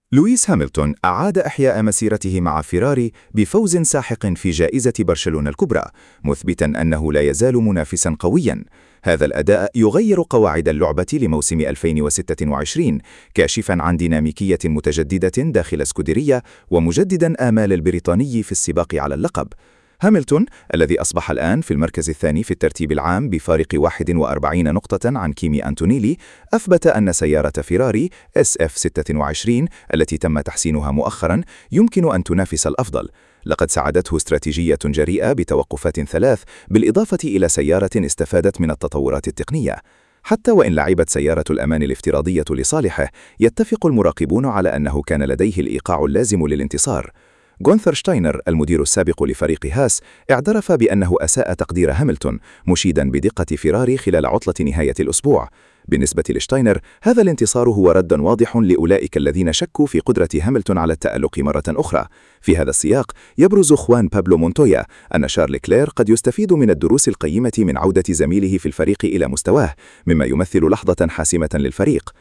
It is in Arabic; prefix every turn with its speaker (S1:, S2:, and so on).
S1: لويس هاملتون أعاد إحياء مسيرته مع فيراري بفوز ساحق في جائزة برشلونة الكبرى، مثبتاً أنه لا يزال منافساً قوياً. هذا الأداء يغير قواعد اللعبة لموسم 2026، كاشفاً عن ديناميكية متجددة داخل اسكوديرية، ومجدداً آمال البريطاني في السباق على اللقب. هاملتون الذي أصبح الآن في المركز الثاني في الترتيب العام بفارق 41 نقطة عن كيمي أنتونيلي، أثبت أن سيارة فيراري SF26 التي تم تحسينها مؤخراً يمكن أن تنافس الأفضل. لقد ساعدته استراتيجية جريئة بتوقفات 3، بالإضافة إلى سيارة استفادت من التطورات التقنية. حتى وإن لعبت سيارة الأمان الافتراضية لصالحه، يتفق المراقبون على أنه كان لديه الإيقاع اللازم للانتصار. غونثر شتاينر المدير السابق لفريق هاس اعترف بأنه أساء تقدير هاملتون، مشيداً بدقة فيراري خلال عطلة نهاية الأسبوع. بالنسبة لشتاينر، هذا الانتصار هو رد واضح لأولئك الذين شكوا في قدرة هاملتون على التألق مرة أخرى. في هذا السياق، يبرز خوان بابلو مونتويا أن شارل كلير قد يستفيد من الدروس القيمة من عودة زميله في الفريق إلى مستواه، مما يمثل لحظة حاسمة للفريق.